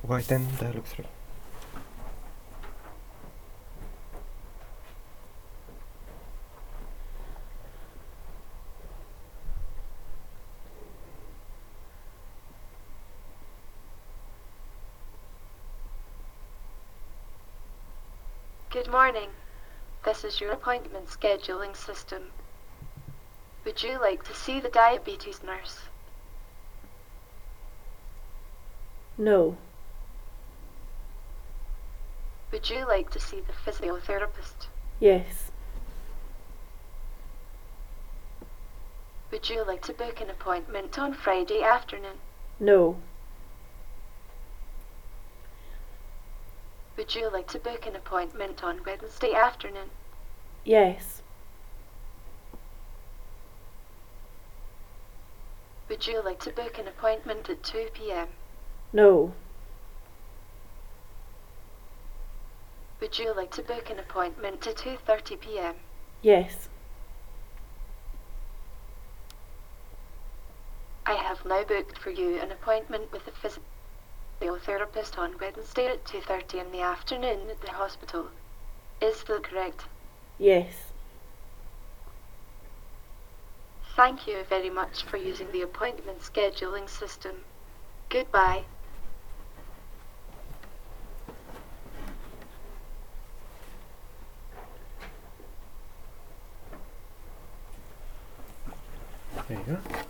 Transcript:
Right then, look through. Good morning. This is your appointment scheduling system. Would you like to see the diabetes nurse? No. Would you like to see the physiotherapist? Yes. Would you like to book an appointment on Friday afternoon? No. Would you like to book an appointment on Wednesday afternoon? Yes. Would you like to book an appointment at 2 p.m.? No. Would you like to book an appointment at 2:30 p.m.? Yes. I have now booked for you an appointment with a physiotherapist on Wednesday at 2:30 in the afternoon at the hospital. Is that correct? Yes. Thank you very much for using the appointment scheduling system. Goodbye. There you go.